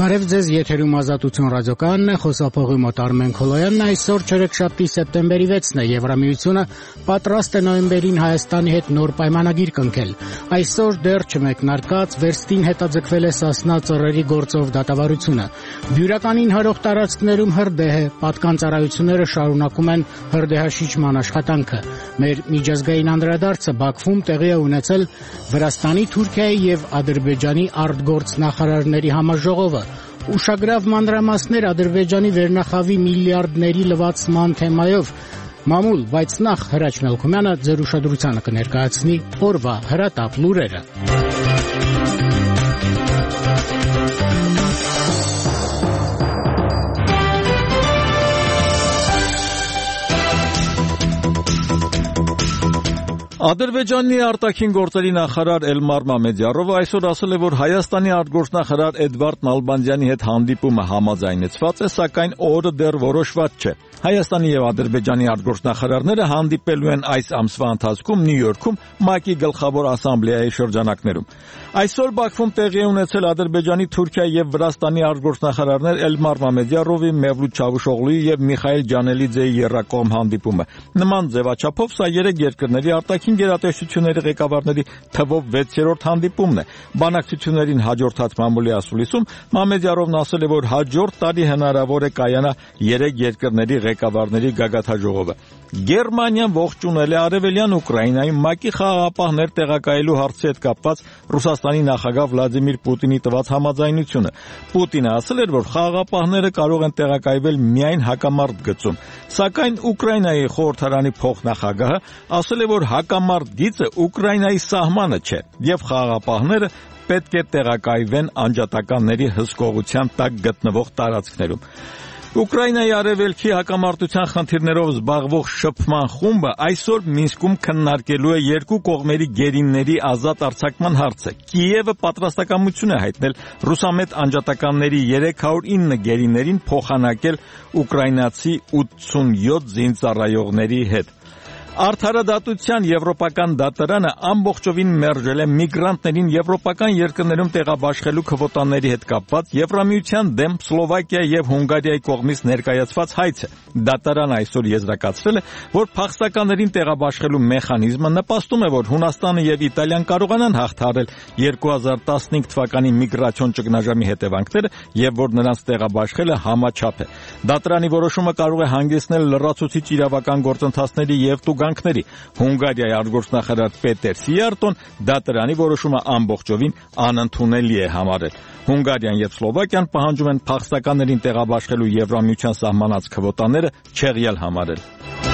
Բարև ձեզ, եթերում Ազատություն ռադիոկայանն է, խոսափողի մոտ Արմեն Քոլոյանն, այսօր չորեքշաբթի սեպտեմբերի 6-ն է, Եվրամիությունը պատրաստ է նոյեմբերին Հայաստանի հետ նոր պայմանագիր կնքել։ Այսօր դեռ չմեկնարկած վերստին հետաձգվել է Սասնա ծռերի գործով դատավարությունը։ Բյուրականին հրող տարածքներում հրդեհ է, պատկանծառայությունները շարունակում են հրդեհաշիջման աշխատանքը։ Մեր միջազգային անդրադարձը Բաքվում տեղի է ունեցել Վրաստանի, Թուրքիայի եւ Ադրբեջանի արտգործ նախարարների համաժողովը։ Ուշագրավ մանրամասներ Ադրբեջանի վերնախավի միլիարդների լվացման թեմայով մամուլ, բայց նախ Հրաչ Մելքումյանը ձեր ուշադրությանը կներկայացնի օրվա հրատապ լուրերը։ Ադրբեջանի արտաքին գործերի նախարար Էլմար Մամեդյարովը այսօր ասել է, որ Հայաստանի արտգործնախարար Էդվարդ Նալբանդյանի հետ հանդիպումը համաձայնեցված է, սակայն օրը դեռ որոշված չէ։ Հայաստանի եւ Ադրբեջանի արտգործնախարարները հանդիպելու են այս ամսվա ընթացքում Նյու Յորքում ՄԱԿ-ի գլխավոր ասամբլեայի շրջանակներում։ Այսօր Բաքվում տեղի է ունեցել Ադրբեջանի, Թուրքիայի եւ Վրաստանի արտգործնախարարներ Էլմար Մամեդյարովի, Մևլութ Չավուշօղլուի եւ Միխայիլ Ջանելիձեի եռակողմ հանդիպումը։ Նման ձևաչափով սա երեք երկրների արտաքին գերատեսչությունների ղեկավարների թվով 6-րդ հանդիպումն է։ Բանակցություններին հաջորդած մամուլի ասուլիսում Մամեդյարովն ասել է, որ հաջորդ տարի հնարավոր է կայանա երեք երկրների ղեկավարների գագաթնաժողովը։ Գերմանիան ողջունել է արևելյան Ուկրաինայի ՄԱԿ-ի խաղաղապահներ տեղակայելու հարցի հետ կապված Ռուսաստանի նախագահ Վլադիմիր Պուտինի տված համաձայնությունը։ Պուտինը ասել էր, որ խաղաղապահները կարող են տեղակայվել միայն հակամարտ գծում, սակայն Ուկրաինայի խորհրդարանի փոխնախագահը ասել է, որ հակամարտ գիծը Ուկրաինայի սահմանը չէ եւ խաղաղապահները պետք է տեղակայվեն անջատականների հսկողության տակ գտնվող տարածքներում։ Ուկրաինայի արևելքի հակամարտության խնդիրներով զբաղվող շփման խումբը այսօր Մինսկում քննարկելու է երկու կողմերի գերիների ազատ արձակման հարցը։ Կիևը պատրաստակամություն է հայտնել ռուսամետ անջատականների 309 գերիներին փոխանակել ուկրաինացի 87 զինծառայողների հետ։ Արդարադատության եվրոպական դատարանը ամբողջովին մերժել է միգրանտներին եվրոպական երկրներում տեղաբաշխելու քվոտաների հետ կապված Եվրամիության դեմ Սլովակիայի եւ Հունգարիայի կողմից ներկայացված հայցը։ Դատարանը այսօր եզրակացրել է, որ փախստականներին տեղաբաշխելու մեխանիզմը նպաստում է, որ Հունաստանը եւ Իտալիան կարողանան հաղթահարել 2015 թվականի միգրացիոն ճգնաժամի հետևանքները եւ որ նրանց տեղաբաշխելը համաչափ է։ Դատարանի որոշումը կարող է հանգեցնել լրացուցիչ իրավական գործընթացների եւ տուգանքների։ Հունգարիայի արտգործնախարար Պետեր Սիարտոն դատարանի որոշումը ամբողջովին անընդունելի է համարել։ Հունգարիան եւ Սլովակիան պահանջում են փախստականներին տեղաբաշխելու Եվրամիության սահմանած քվոտաները չեղյալ համարել։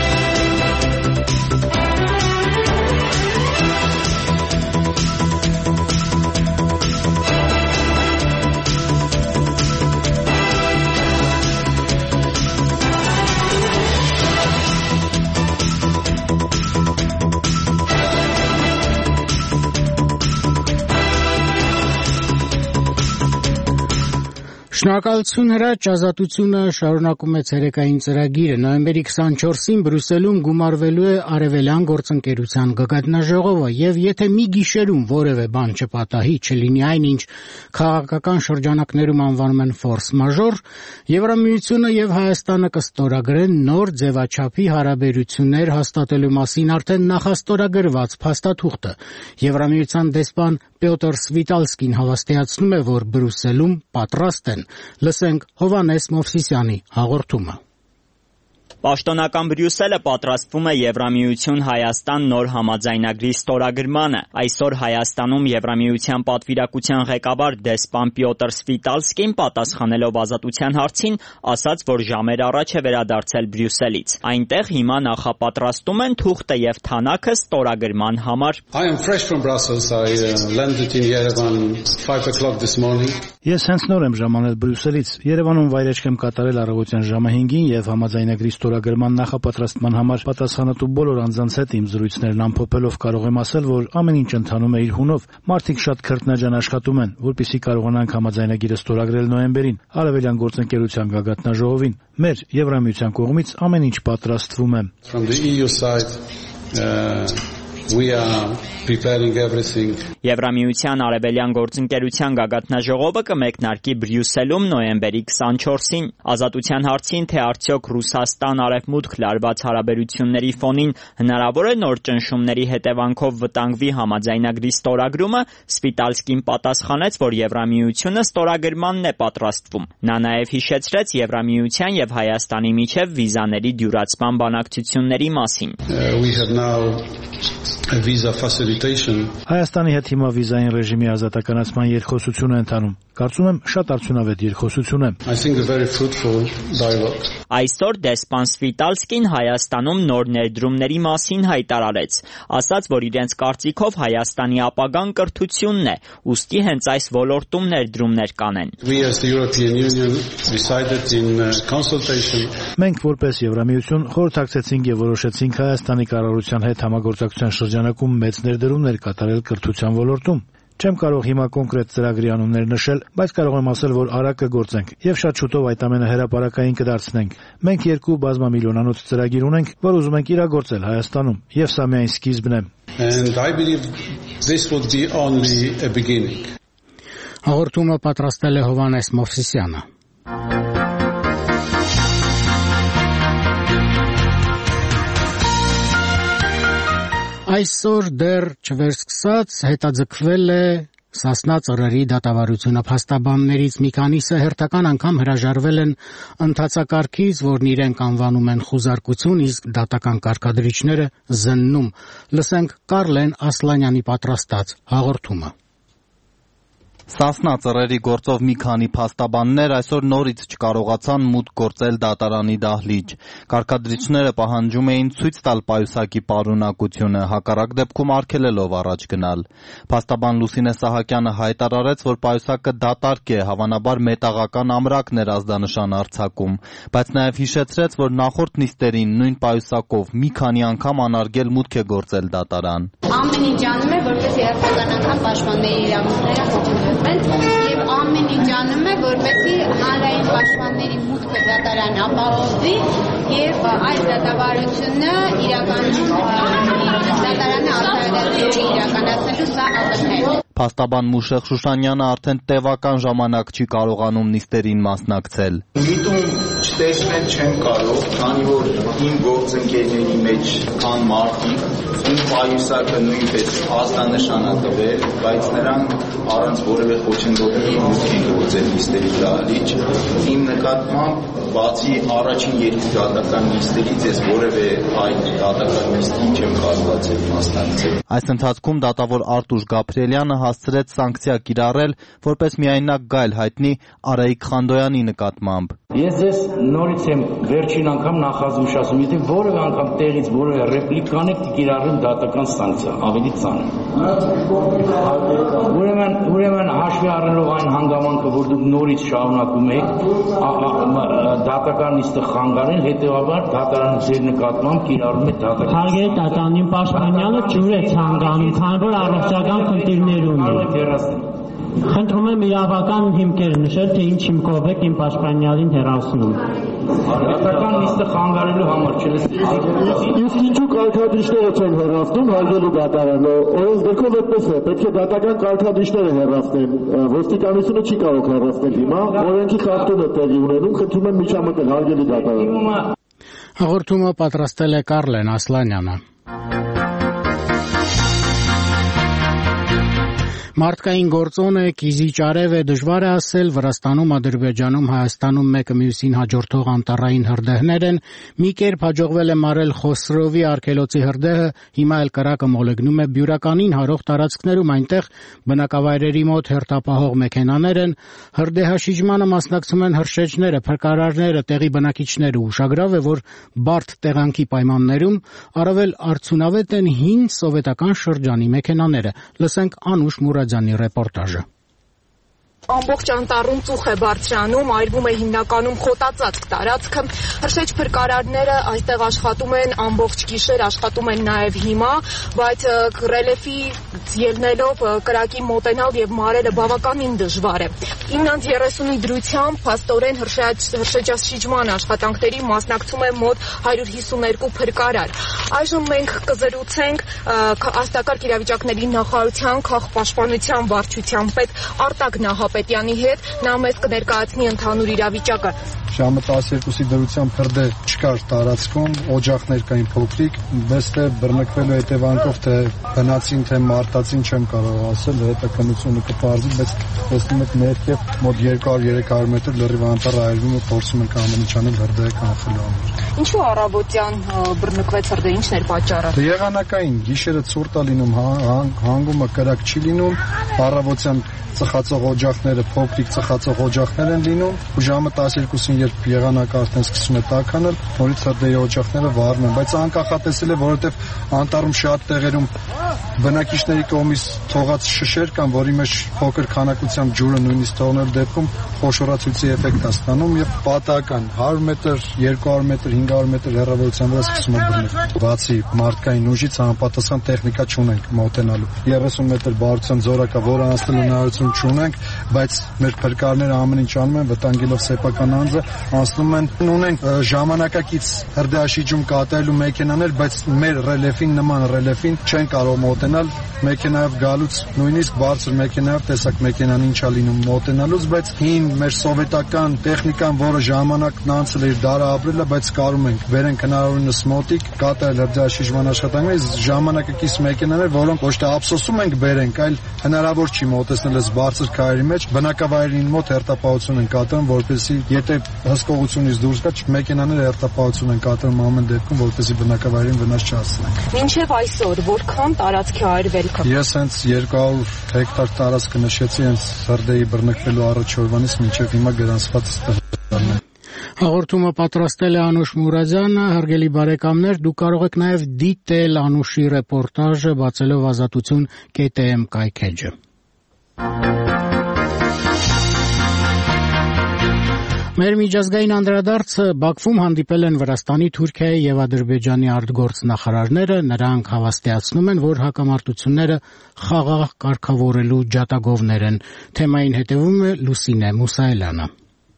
Շնորհակալություն Հրաչ, Ազատությունը շարունակում է ցերեկային ծրագիրը։ Նոյեմբերի 24-ին Բրյուսելում գումարվելու է Արևելյան գործընկերության գագաթնաժողովը, եւ եթե մի գիշերում որևէ բան չպատահի, չլինի այնինչ քաղաքական շրջանակներում անվանում են ֆորս մաժոր, Եվրամիությունը եւ Հայաստանը կստորագրեն նոր ձևաչափի հարաբերություններ հաստատելու մասին արդեն նախաստորագրված փաստաթուղթը։ Եվրամիության դեսպան Պյոտր Սվիտալսկին հավաստիացնում է, որ Բրյուսելում պատրաստ են։ Լսենք Հովհաննես Մովսիսյանի հաղորդումը։ Պաշտոնական Բրյուսելը պատրաստվում է Եվրամիություն-Հայաստան նոր համաձայնագրի ստորագրմանը։ Այսօր Հայաստանում Եվրամիության պատվիրակության ղեկավար դեսպան Պյոտր Սվիտալսկին պատասխանելով Ազատության հարցին ասաց, որ ժամեր առաջ է վերադարձել Բրյուսելից։ Այնտեղ հիմա նախապատրաստում են թուղթը եւ թանակը ստորագրման համար։ Ես հենց նոր եմ ժամանել Բրյուսելից։ Երևանում վայրեջք եմ կատարել առավոտյան ժամը 5-ին եւ համաձայնագրի ստորագրման նախապատրաստման համար պատասխանատու բոլոր անձանց հետ իմ զրույցներն ամփոփելով կարող եմ ասել, որ ամեն ինչ ընթանում է իր հունով։ Մարդիկ շատ քրտնաջան աշխատում են, որպեսզի կարողանանք համաձայնագիրը ստորագրել նոյեմբերին Արևելյան գործընկերության գագաթնաժողովին։ Մեր Եվրամիության կողմից ամեն ինչ պատրաստվում է։ We are preparing everything. Եվրամիության արևելյան գործընկերության գագաթնաժողովը կմեկնարկի Բրյուսելում նոյեմբերի 24-ին։ Ազատության հարցին, թե արդյոք Ռուսաստան-Արևմուտք լարված հարաբերությունների ֆոնին հնարավոր է նոր ճնշումների հետևանքով վտանգվի համաձայնագրի ստորագրումը, Սպիտալսկին պատասխանեց, որ Եվրամիությունը ստորագրմանն է պատրաստվում։ Նա նաև հիշեցրեց Եվրամիության եւ Հայաստանի միջև վիզաների դյուրացման բանակցությունների մասին։ We have now a visa facilitation. Հայաստանի հետ հիմա վիզային ռեժիմի ազատականացման երկխոսություն է ընթանում։ Կարծում եմ շատ արդյունավետ երկխոսություն է։ I think a very fruitful dialogue. Այսօր դեսպան Սվիտալսկին Հայաստանում նոր ներդրումների մասին հայտարարեց, ասաց, որ իրենց կարծիքով Հայաստանի ապագան կրթությունն է, ուստի հենց այս ոլորտում ներդրումներ կանեն։ We as the European Union decided in consultation. Մենք որպես Եվրամիություն խորհրդակցեցինք եւ որոշեցինք Հայաստանի կառավարության հետ համագործակցության շրջանակում մեծ ներդրումներ կատարել կրթության ոլորտում։ Չեմ կարող հիմա կոնկրետ ծրագրի անուններ նշել, բայց կարող եմ ասել, որ արագ կգործենք եւ շատ շուտով այդ ամենը հրապարակային կդարձնենք։ Մենք 2 բազմամիլիոնանոց ծրագիր ունենք, որ ուզում ենք իրագործել Հայաստանում, եւ սա միայն սկիզբն է։ And I believe this would be only a beginning. Հաղորդումը պատրաստել է Հովանես Մովսիսյանը։ Այսօր դեռ չվերսկսած հետաձգվել է Սասնա ծռերի դատավարությունը։ Փաստաբաններից մի քանիսը հերթական անգամ հրաժարվել են ընթացակարգից, որն իրենք անվանում են խուզարկություն, իսկ դատական կարգադրիչները զննում։ Լսենք Կարլեն Ասլանյանի պատրաստած հաղորդումը։ Սասնա ծռերի գործով մի քանի փաստաբաններ այսօր նորից չկարողացան մուտք գործել դատարանի դահլիճ։ Կարգադրիչները պահանջում էին ցույց տալ պայուսակի պարունակությունը, հակառակ դեպքում արգելելով առաջ գնալ։ Փաստաբան Լուսինե Սահակյանը հայտարարեց, որ պայուսակը դատարկ է, հավանաբար մետաղական ամրակն էր ազդանշան արձակում, բայց նաև հիշեցրեց, որ նախորդ նիստերին նույն պայուսակով մի քանի անգամ անարգել մուտք է գործել դատարան։ Ամեն ինչ անում է, որպես երբական անգամ պաշտպանների իրավունքները խախտվեն, եւ ամեն ինչ անում է, որպեսզի հանրային պաշտպանների մուտքը դատարան ապահովվի եւ այս դատավարությունը իրականում դատարանը արդարադատություն իրականացնելու սա ակնհայտ է։ Փաստաբան Մուշեղ Շուշանյանը արդեն տևական ժամանակ չի կարողանում նիստերին մասնակցել։ Միտում չտեսնել չեմ կարող, քանի որ իմ գործընկերների մեջ կան մարդիկ, ում պայուսակը նույնպես ազդանշան է տվել, բայց նրանք առանց որևէ խոչընդոտի մուտք են գործել նիստերի դահլիճ։ Իմ նկատմամբ բացի առաջին 2 դատական նիստերից ես որևէ այլ դատական նիստի չեմ կարողացել մասնակցել։ Այս ընթացքում դատավոր Արտուշ Գաբրիելյանը հասցրեց սանկցիա կիրառել, որպես միայնակ գայլ հայտնի Արայիկ Խանդոյանի նկատմամբ։ Ես ձեզ նորից եմ վերջին անգամ նախազգուշացնում, եթե որևէ անգամ տեղից որևէ ռեպլիկ կանեք, կիրառեմ դատական սանկցիա, ավելի ծանր։ Ուրեմն հաշվի առնելով այն հանգամանքը, որ դուք նորից շարունակում եք դատական նիստը խանգարել, հետևաբար դատարանը ձեր նկատմամբ կիրառում է դատական։ Հարգելի դատարանին պաշտպանյալը ջուր է ցանկանում, քանի որ առողջական խնդիրներ ունի։ Խնդրում եմ իրավական հիմքեր նշել, թե ինչ հիմքով եք իմ պաշտպանյալին հեռացնում։ Դատական նիստը խանգարելու համար Իսկ ինչու կարգադրիչները չեն հեռացնում, հարգելի դատարան, օրենսգրքով այդպես է, պետք է դատական կարգադրիչները հեռացնեն, ոստիկանությունը չի կարող հեռացնել հիմա, օրենքի խախտում է տեղի ունենում, խնդրում եմ միջամտել, հարգելի դատարան։ Հաղորդումը պատրաստել է Կարլեն Ասլանյանը։ Մարդկային գործոն է, կիզիչ արև է, դժվար է ասել, Վրաստանում, Ադրբեջանում, Հայաստանում մեկը մյուսին հաջորդող անտառային հրդեհներ են, մի կերպ հաջողվել է մարել Խոսրովի արգելոցի հրդեհը, հիմա էլ կրակը մոլեգնում է բյուրականին հարող տարածքներում, այնտեղ բնակավայրերի մոտ հերթապահող մեքենաներ են, հրդեհաշիջմանը մասնակցում են հրշեջները, փրկարարները, տեղի բնակիչները, ուշագրավ է, որ բարդ տեղանքի պայմաններում առավել արդյունավետ են հին սովետական շրջանի մեքենաները։ Լսենք Անուշ Մուրադյանի ռեպորտաժը։ Ամբողջ անտառում ծուխ է բարձրանում, այրվում է հիմնականում խոտածածկ տարածքը։ Հրշեջ փրկարարները այստեղ աշխատում են ամբողջ գիշեր, աշխատում են նաև հիմա, բայց ռելիեֆի ելնելով կրակի մոտենալ եւ մարելը բավականին դժվար է։ 9:30-ի դրությամբ փաստորեն հրշեջաշիջման աշխատանքների մասնակցում է մոտ 152 փրկարար։ Այժմ մենք կզրուցենք Աստղակարգ իրավիճակների նախարարության քաղաքապաշտպանության վարչության պետ Արտակ Նահապետյանի հետ, նա մեզ կներկայացնի ընդհանուր իրավիճակը։ Ժամը 12-ի դրությամբ հրդե չկար տարածքում, օջախներ կային փոքրիկ, բայց թե բռնկվելու հետևանքով թե բնածին թե մարտածին չեմ կարող ասել, հետաքննությունը կպարզի, բայց տեսնում եք ներքև մոտ 200-300 մետր լրիվ անտառ այրվում է, փորձում ենք ամեն ինչ անել հրդեհը կանխելու համար։ Ինչու առավոտյան բռնկվեց հրդեհը, ինչն էր պատճառը։ Եղանակային, գիշերը ցուրտ է լինում, հանգումը կրակ չի լինում, առավոտյան ծխացող օջախները, փոքրիկ ծխացող օջախներ են լինում, ու ժամը 12-ին երբ եղանակը արդեն սկսում է տաքանալ, նորից հրդեհի օջախները վառվում են, բայց անկանխատեսել է, որովհետև անտառում շատ տեղերում բնակիչների կողմից թողած շշեր կան, որի մեջ փոքր քանակությամբ ջուրը նույնիսկ թողնելու դեպքում խոշորացույցի էֆեկտ է ստանում եւ պատահական 100 մետր, 200 մետր, 500 մետր հեռավորության վրա սկսում է բռնել։ Բացի մարդկային ուժից համապատասխան տեխնիկա չունենք մոտենալու։ 30 մետր բարության զորակա, որը անցնելու հնարավորություն չունենք, բայց մեր փրկարները ամեն ինչ անում են, վտանգելով սեփական անձը, անցնում են, ունենք ժամանակակից հրդեհաշիջում կատարելու մեքենաներ, բայց մեր ռելիեֆին նման ռելիեֆին չեն կարող մոտենալ մեքենայով գալուց, նույնիսկ բարձր մեքենայով տեսակ մեքենան ինչա լինում մոտենալուց, բայց հին մեր սովետական տեխնիկան, որը ժամանակն անցել է իր դարը ապրել է, բայց կարում ենք վերենք հնարավորինս մոտիկ կատարել հրդեհաշիջման աշխատանքները, ժամանակակից մեքենաներ, որոնք ոչ թե ափսոսում ենք բերենք, այլ հնարավոր չի մոտեցնել այս բարձր քարերի մեջ, բնակավայրին մոտ հերթապահություն են կատարում, որպեսզի եթե հսկողությունից դուրս գա, մեքենաները հերթապահություն են կատարում ամեն դեպքում, որպեսզի բնակավայրին վնաս չհասցնեն։ Մինչև այսօր որքան տարածքի այրվել կա։ Ես հենց 200 հեկտար տարածք նշեցի հենց հրդեհի բռնկվելու առաջ օրվանից մինչև հիմա գրանցված ստեղծարն է։ Հաղորդումը պատրաստել է Անուշ Մուրադյանը, հարգելի բարեկամներ, դուք կարող եք նաև դիտել Անուշի ռեպորտաժը բացելով azatutun.am կայքեջը։ Մեր միջազգային անդրադարձը Բաքվում հանդիպել են Վրաստանի, Թուրքիայի եւ Ադրբեջանի արտգործնախարարները, նրանք հավաստիացնում են, որ հակամարտությունները խաղաղ կարգավորելու ջատագովներ են։ Թեմային հետևում է Լուսինե Մուսայելյանը։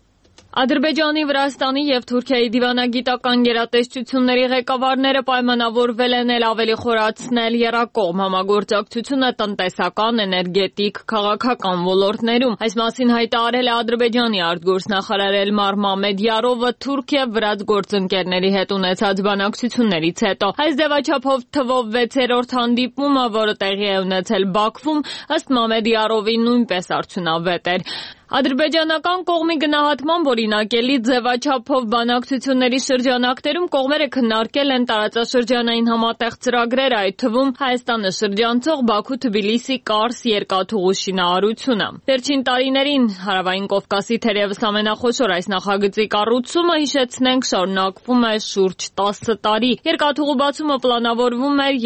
Ադրբեջանի, Վրաստանի եւ Թուրքիայի դիվանագիտական գերատեսչությունների ղեկավարները պայմանավորվել են էլ ավելի խորացնել եռակողմ համագործակցությունը տնտեսական, էներգետիկ, քաղաքական ոլորտներում։ Այս մասին հայտարարել է Ադրբեջանի արտգործնախարար Էլմար Մամեդյարովը Թուրքիա-Վրաց գործընկերների հետ ունեցած բանակցություններից հետո։ Այս ձևաչափով թվով 6-րդ հանդիպումը, որը տեղի է ունեցել Բաքվում, ըստ Մամեդյարովի նույնպես արդյունավետ էր։ Ադրբեջանական կողմի գնահատմամբ օրինակելի ձևաչափով բանակցությունների շրջանակներում կողմերը քննարկել են տարածաշրջանային համատեղ ծրագրեր, այդ թվում Հայաստանը շրջանցող Բաքու-Թբիլիսի Կարս երկաթուղու շինարարությունը։ Վերջին տարիներին Հարավային Կովկասի թերևս ամենախոշոր այս նախագծի կառուցումը, հիշեցնենք, շարունակվում է շուրջ 10 տարի։ Երկաթուղու բացումը պլանավորվում էր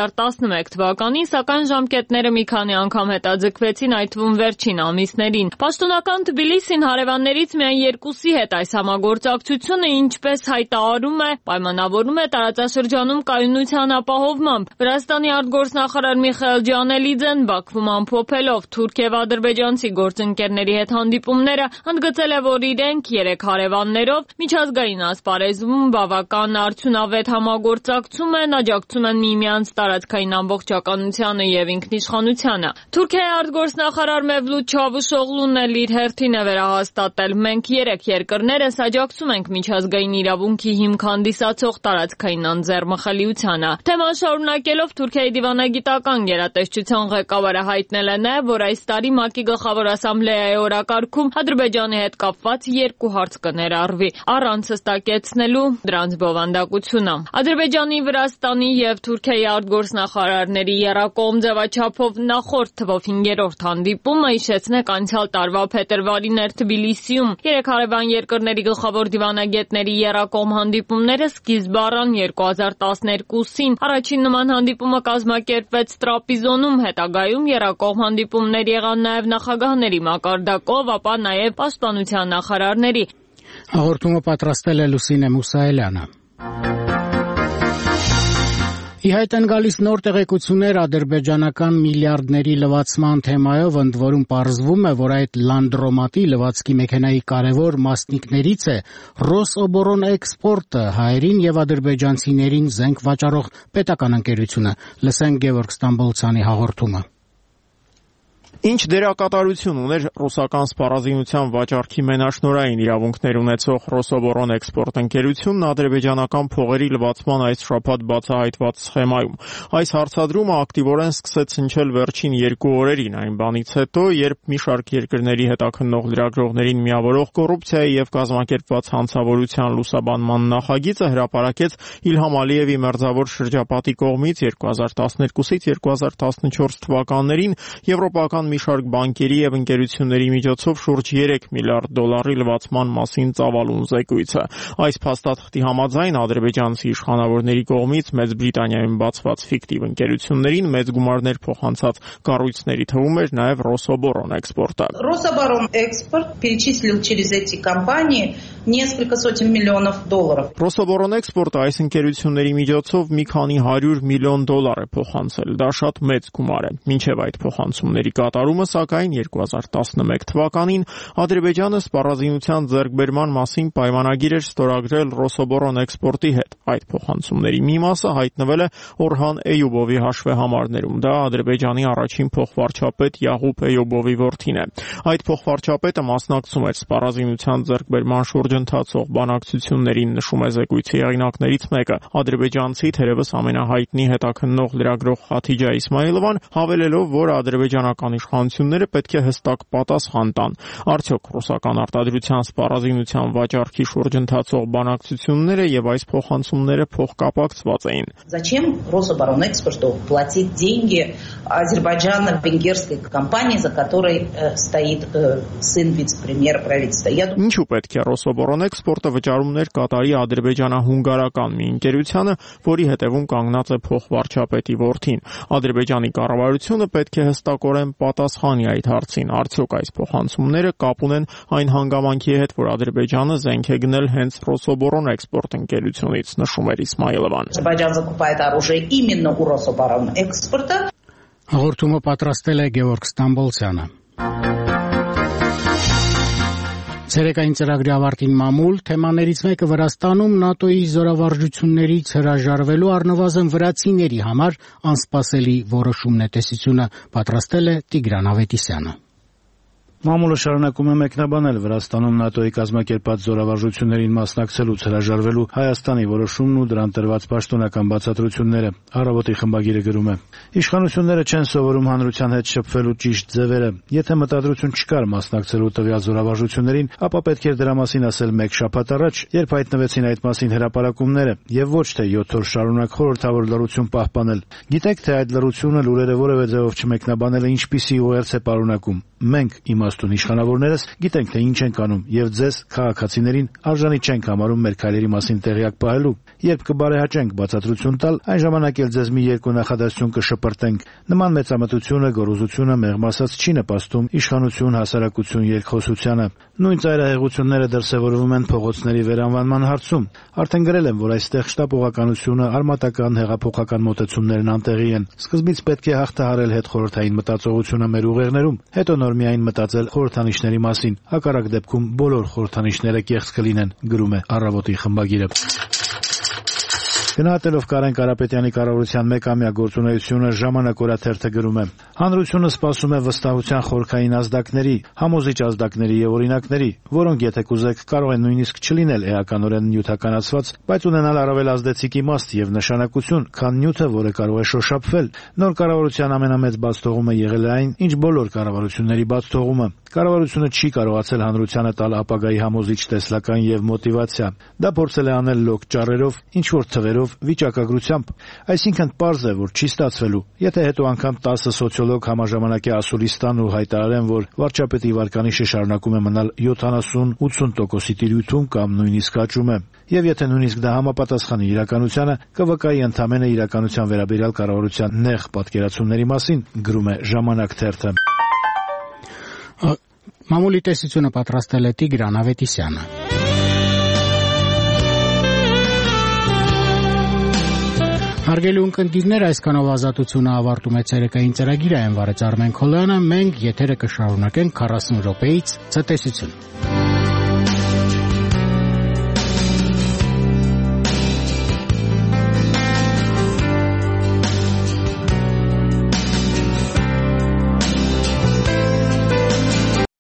2011 թվականին, սակայն ժամկետները մի քանի անգամ հետաձգվեցին, այդ թվում վերջին ամիսներին։ Պաշտոնական Թբիլիսին հարևաններից միայն երկուսի հետ այս համագործակցությունը, ինչպես հայտարարում է, պայմանավորում է տարածաշրջանում կայունության ապահովմամբ։ Վրաստանի արտգործնախարար Միխայել Ջանելիձեն Բաքվում ամփոփելով թուրք եւ ադրբեջանցի գործընկերների հետ հանդիպումները ընդգծել է, որ իրենք 3 հարևաններով միջազգային ասպարեզում բավական արդյունավետ համագործակցում են, աջակցում են միմյանց տարածքային ամբողջականությանը եւ ինքնիշխանությանը։ Թուրքիայի արտգործնախարար Մևլութ Չավուշօղլուն իր հերթին է վերահաստատել. մենք 3 երկրներս աջակցում ենք միջազգային իրավունքի հիմք հանդիսացող տարածքային անձեռմխելիությանը։ Թեման շարունակելով Թուրքիայի դիվանագիտական գերատեսչության ղեկավարը հայտնել է նաև, որ այս տարի ՄԱԿ-ի գլխավոր ասամբլեայի օրակարգում Ադրբեջանի հետ կապված 2 հարց կներառվի, առանց հստակեցնելու դրանց բովանդակությունը։ Ադրբեջանի, Վրաստանի եւ Թուրքիայի արտգործնախարարների եռակողմ ձևաչափով նախորդ թվով 5-րդ հանդիպումը, հիշեցնեք, անցյալ տարվա փետրվարին էր Թբիլիսիում։ Երեք հարևան երկրների գլխավոր դիվանագետների եռակողմ հանդիպումները սկիզբ առան 2012-ին։ Առաջին նման հանդիպումը կազմակերպվեց Տրապիզոնում, հետագայում եռակողմ հանդիպումներ եղան նաև նախագահների մակարդակով, ապա նաև պաշտպանության նախարարների։ Հաղորդումը պատրաստել է Լուսինե Մուսայելյանը։ Ի հայտ են գալիս նոր տեղեկություններ ադրբեջանական միլիարդների լվացման թեմայով, ընդ որում պարզվում է, որ այդ լանդրոմատի լվացքի մեքենայի կարևոր մասնիկներից է Ռոսոբորոն էքսպորտը, հայերին եւ ադրբեջանցիներին զենք վաճառող պետական ընկերությունը։ Լսենք Գևորգ Ստամբոլցյանի հաղորդումը։ Ինչ դերակատարություն ուներ ռուսական սպառազինության վաճառքի մենաշնորհային իրավունքներ ունեցող Ռոսոբորոն էքսպորտ ընկերությունն ադրբեջանական փողերի լվացման այս շաբաթ բացահայտված սխեմայում։ Այս հարցադրումը ակտիվորեն սկսեց հնչել վերջին 2 օրերին, այն բանից հետո, երբ մի շարք երկրների հետաքննող լրագրողներին միավորող կոռուպցիայի եւ կազմակերպված հանցավորության լուսաբանման նախագիծը հրապարակեց Իլհամ Ալիևի մերձավոր շրջապատի կողմից 2012-ից 2014 թվականներին եվրոպական մի շարք բանկերի եւ ընկերությունների միջոցով շուրջ 3 միլիարդ դոլարի լվացման մասին ծավալուն զեկույցը։ Այս փաստաթղթի համաձայն ադրբեջանցի իշխանավորների կողմից Մեծ Բրիտանիայում բացված ֆիկտիվ ընկերություններին մեծ գումարներ փոխանցած կառույցների թվում էր նաեւ Ռոսոբորոն էքսպորտը։ Рособоронэкспорт перечислил через эти компании несколько сотен миллионов долларов. Ռոսոբորոն էքսպորտը այս ընկերությունների միջոցով մի քանի 100 միլիոն դոլար է փոխանցել։ Դա շատ մեծ գումար է։ Մինչև այդ փոխանցումների կատարումը, սակայն 2011 թվականին Ադրբեջանը սպառազինության ձեռքբերման մասին պայմանագիր էր ստորագրել Ռոսոբորոն էքսպորտի հետ։ Այդ փոխանցումների մի մասը հայտնվել է Օրհան Էյուբովի հաշվեհամարներում։ Դա Ադրբեջանի առաջին փոխվարչապետ Յաղուբ Էյուբովի որդին է։ Այդ փոխվարչապետը մասնակցում էր սպառազինության ձեռքբերման շուրջ ընթացող բանակցություններին, նշում է զեկույցի հեղինակներից մեկը, ադրբեջանցի թերևս ամենահայտնի հետաքննող լրագրող Խաթիջա Իսմայիլովան, հավելելով, որ ադրբեջանական իշխանությունները պետք է հստակ պատասխան տան։ Արդյոք ռուսական արտադրության սպառազինության վաճառքի շուրջ ընթացող բանակցությունները եւ այս փոխանցումները փոխկապակցված էին։ Зачем Рособоронэкспорту платить деньги азербайджано-венгерской компании, за которой стоит сын вице-премьера правительства? Ինչու պետք է Ռոսոբորոն էքսպորտը վճարումներ կատարի ադրբեջանահունգարական մի ընկերությանը, որի հետևում կանգնած է փոխվարչապետի որդին։ Ադրբեջանի կառավարությունը պետք է հստակորեն պատասխանի այդ հարցին։ Արդյոք այս փոխանցումները կապ ունեն այն հանգամանքի հետ, որ Ադրբեջանը զենք է գնել հենց Ռոսոբորոն էքսպորտ ընկերությունից, նշում էր Իսմայիլովան։ Ադրբեջանը закупает оружие именно у Рособоронэкспорта. Հաղորդումը պատրաստել է Գևորգ Ստամբոլցյանը։ Ցերեկային ծրագրի ավարտին մամուլ թեմաներից մեկը Վրաստանում ՆԱՏՕ-ի զորավարժություններից հրաժարվելու առնվազն վրացիների համար անսպասելի որոշումն է տեսությունը, պատրաստել է Տիգրան Ավետիսյանը։ Մամուլը շարունակում է մեկնաբանել Վրաստանում ՆԱՏՕ-ի կազմակերպած զորավարժություններին մասնակցելուց հրաժարվելու Հայաստանի որոշումն ու դրան տրված պաշտոնական բացատրությունները։ Առավոտի խմբագիրը գրում է. Իշխանությունները չեն սովորում հանրության հետ շփվելու ճիշտ ձևերը։ Եթե մտադրություն չկար մասնակցելու տվյալ զորավարժություններին, ապա պետք էր դրա մասին ասել 1 շաբաթ առաջ, երբ հայտնվեցին այդ մասին հրապարակումները, եւ ոչ թե 7 օր շարունակ խորհրդավոր լռություն պահպանել։ Գիտեք, թե այդ լռությունը լուրերը որևէ ձևով չմեկնաբանելը ինչպիսի ուղերձ է պարունակում։ Մենք իմաստուն իշխանավորներս գիտենք, թե ինչ ենք անում, եւ ձեզ քաղաքացիներին արժանի չենք համարում մեր քայլերի մասին տեղյակ պահելու։ Երբ կբարեհաճենք բացատրություն տալ, այն ժամանակ էլ ձեզ մի երկու նախադասություն կշպրտենք։ Նման մեծամտությունը, գոռոզությունը մեղմ ասած չի նպաստում իշխանություն, հասարակություն երկխոսությանը։ Նույն ծայրահեղությունները դրսևորվում են փողոցների վերանվանման հարցում։ Արդեն գրել եմ, որ այստեղ շտապողականությունը, արմատական, հեղափոխական մոտեցումներն անտեղի են։ Սկզբից պետք է հաղթահարել հետխորհրդային մտածողությունը մեր ուղեղներում, հետո նոր միայն մտածել խորհրդանիշների մասին։ Հակառակ դեպքում բոլոր խորհրդանիշները կեղծ կլինեն, գրում է Առավոտի խմբագիրը։ Գնահատելով Կարեն Կարապետյանի կառավարության մեկամյա գործունեությունը Ժամանակ օրաթերթը գրում է. Հանրությունը սպասում է վստահության խորքային ազդակների, համոզիչ ազդակների եւ օրինակների, որոնք եթե կուզեք կարող են նույնիսկ չլինել էականորեն նյութականացված, բայց ունենալ առավել ազդեցիկ իմաստ եւ նշանակություն, քան նյութը, որը կարող է շոշափվել։ Նոր կառավարության ամենամեծ բացթողումը եղել է այն, ինչ բոլոր կառավարությունների բացթողումը։ Կառավարությունը չի կարողացել հանրությանը տալ ապագայի համոզիչ տեսլական եւ մոտիվացիա։ Դա փորձել է անել լոկ ճառերով, ինչ որ թվերով պատճառով վիճակագրությամբ։ Այսինքն պարզ է, որ չի ստացվելու։ Եթե հետո անգամ 10 սոցիոլոգ համաժամանակի ասուլիս տան ու հայտարարեն, որ վարչապետի վարկանիշը շարունակում է մնալ 70-80%-ի տիրույթում կամ նույնիսկ աճում է։ Եվ եթե նույնիսկ դա համապատասխանի իրականությանը, ԿՎԿ-ի ընդամենը իրականության վերաբերյալ կառավարության նեղ պատկերացումների մասին, գրում է «Ժամանակ» թերթը։ Մամուլի տեսությունը պատրաստել է Տիգրան Ավետիսյանը։ Հարգելի ունկնդիրներ, այսքանով ազատությունը ավարտում է ցերեկային ծրագիրը, այն վարեց Արմեն Քոլյանը, մենք եթերը կշարունակենք 40 րոպեից ցտեսություն։